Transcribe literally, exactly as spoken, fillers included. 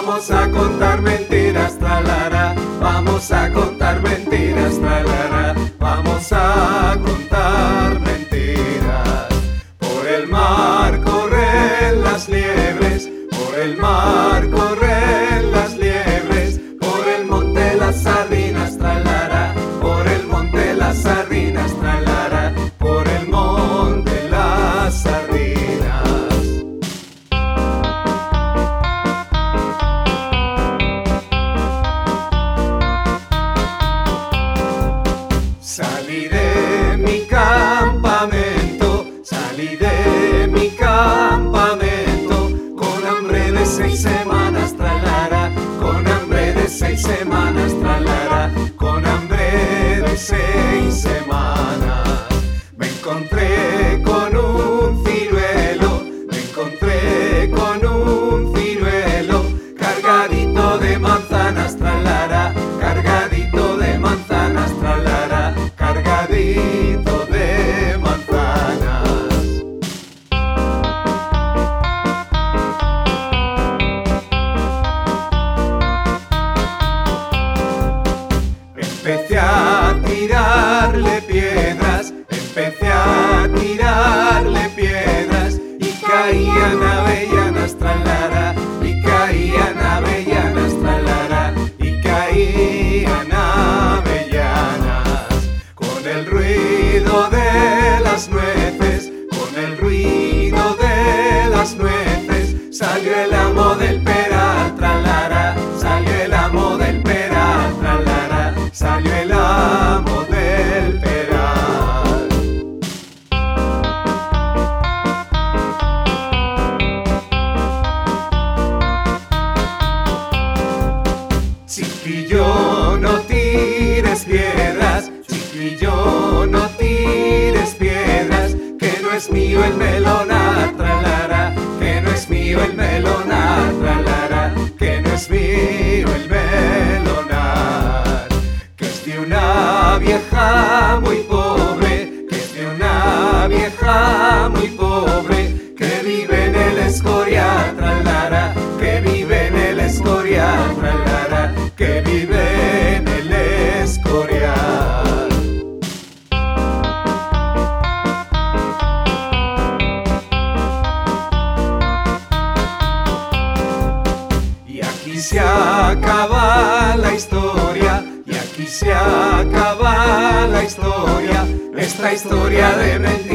Vamos a contar mentiras, tralara. Vamos a contar mentiras, tralara. Vamos a contar mentiras. Por el mar corren las liebres, por el mar corren las liebres, por el monte las sardinas, tralara. Por el monte las sardinas, tralara. Por el monte las sardinas. Salí de mi campamento, salí de mi campamento, con hambre de seis semanas, tralara, con hambre de seis semanas, tralara, con hambre de seis semanas. Me encontré con un ciruelo, me encontré con un ciruelo, cargadito de manzanas, tralara, cargadito de manzanas, tralara, cargadito de manzanas. Empecé a tirarle piedras, empecé a tirarle piedras, y caían avellanas, tralara, y caían avellanas, tralara, y caían avellanas. Con el ruido de las nueces, con el ruido de las nueces, salió el amo del peral, tralara, salió el amo del peral, tralara, salió el amo del peral. Chiquillo, no tires piedras, chiquillo, no tires piedras, que no es mío el melonar, tralara, que no es mío el melonar, tralara, que no es mío el melonar. Que es de una vieja muy pobre, que es de una vieja muy pobre, que vive en el Escorial, tralara, que vive en el Escorial, tralara, que vive en el Escorial. Y aquí se acaba la historia, y aquí se acaba la historia, esta historia de mentiras.